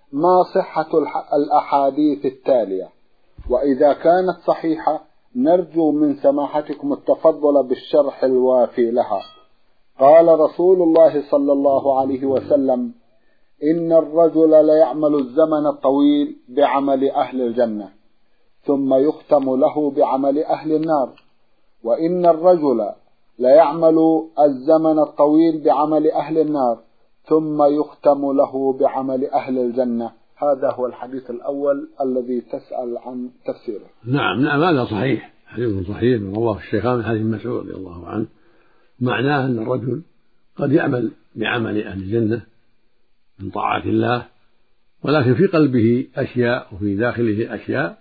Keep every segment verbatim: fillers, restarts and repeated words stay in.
ما صحة الأحاديث التالية؟ وإذا كانت صحيحة نرجو من سماحتكم التفضل بالشرح الوافي لها. قال رسول الله صلى الله عليه وسلم: إن الرجل ليعمل الزمن الطويل بعمل أهل الجنة ثم يختم له بعمل أهل النار، وإن الرجل ليعمل الزمن الطويل بعمل أهل النار ثم يختم له بعمل أهل الجنة. هذا هو الحديث الأول الذي تسأل عن تفسيره. نعم نعم هذا صحيح، حديث صحيح رواه الشيخان من حديث مسعود رضي الله عنه، معناه أن الرجل قد يعمل بعمل أهل الجنة من طاعة الله، ولكن في قلبه أشياء وفي داخله أشياء،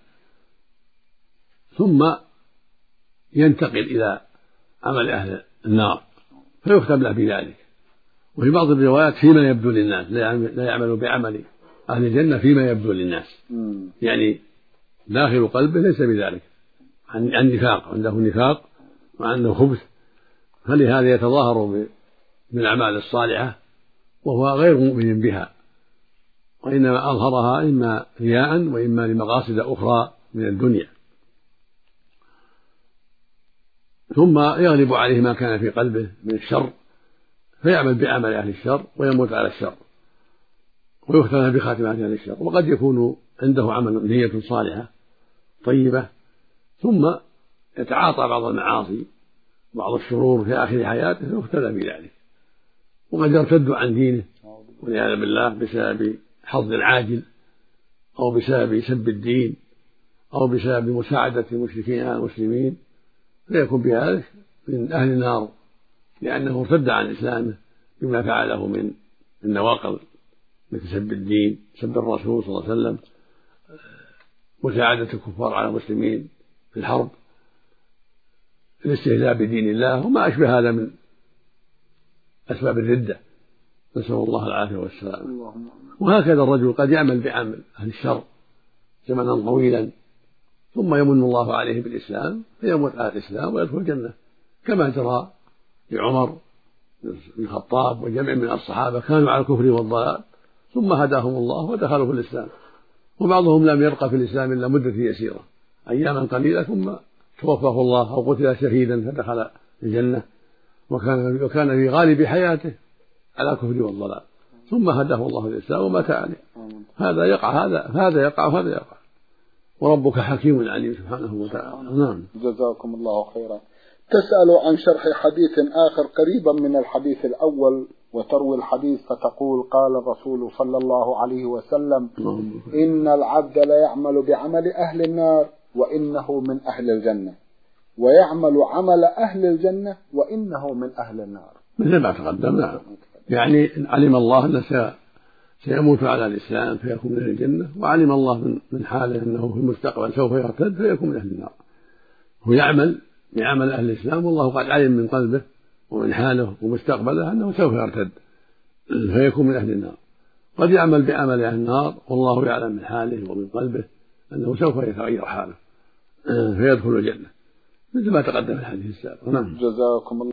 ثم ينتقل إلى عمل أهل النار فيختم له بذلك. وفي بعض الروايات فيما يبدو للناس، لا يعمل بعمل أهل الجنة فيما يبدو للناس، يعني داخل قلبه ليس بذلك، عن نفاق، عنده نفاق وعنده خبث، فلهذا يتظاهر بالأعمال الصالحة وهو غير مؤمن بها، وإنما أظهرها إما رياء وإما لمقاصد أخرى من الدنيا، ثم يغلب عليه ما كان في قلبه من الشر فيعمل بعمل أهل الشر ويموت على الشر ويختم بخاتمة أهل الشر. وقد يكون عنده عمل نية صالحة طيبة ثم يتعاطى بعض المعاصي بعض الشرور في آخر حياته فيختل بذلك، وقد يرتد عن دينه والعياذ بالله بسبب حظ العاجل أو بسبب سب الدين أو بسبب مساعدة المشركين على المسلمين، فيكون بهذا من أهل النار لأنه ارتد عن إسلامه بما فعله من النواقض مثل سب الدين، سب الرسول صلى الله عليه وسلم، مساعدة الكفار على المسلمين في الحرب، الاستهزاء بدين الله وما أشبه هذا من أسباب الردة، نسأل الله العافية والسلام. وهكذا الرجل قد يعمل بعمل أهل الشر زمنا طويلا ثم يمن الله عليه بالإسلام فيموت على الإسلام ويدخل الجنة، كما جرى لعمر بن الخطاب وجمع من الصحابة كانوا على الكفر والضلال ثم هداهم الله ودخلوا في الإسلام، وبعضهم لم يرقى في الإسلام إلا مدة يسيرة أياما قليلة ثم توفاه الله أو قتل شهيدا فدخل الجنة، وكان وكان في غالب حياته على الكفر والضلال ثم هداه الله للإسلام ومات عليه. هذا يقع هذا هذا يقع وهذا يقع، وربك حكيم عليم سبحانه وتعالى. نعم. جزاكم الله خيرا. تسأل عن شرح حديث آخر قريبا من الحديث الأول وتروي الحديث فتقول: قال الرسول صلى الله عليه وسلم: إن العبد لا يعمل بعمل أهل النار وإنه من أهل الجنة، ويعمل عمل أهل الجنة وإنه من أهل النار. مثل ما تقدم. نعم، يعني علم الله أنه سيموت على الإسلام فيكون من أهل الجنة، وعلم الله من حاله أنه في المستقبل سوف يرتد فيكون من أهل النار. هو يعمل بعمل أهل الإسلام والله قد علم من قلبه ومن حاله ومستقبله أنه سوف يرتد فيكون من أهل النار. قد يعمل بعمل أهل النار والله يعلم من حاله ومن قلبه أنه سوف يتغير حاله فيدخل الجنة، مثل ما تقدم في الحديث السابق. نعم. جزاكم الله.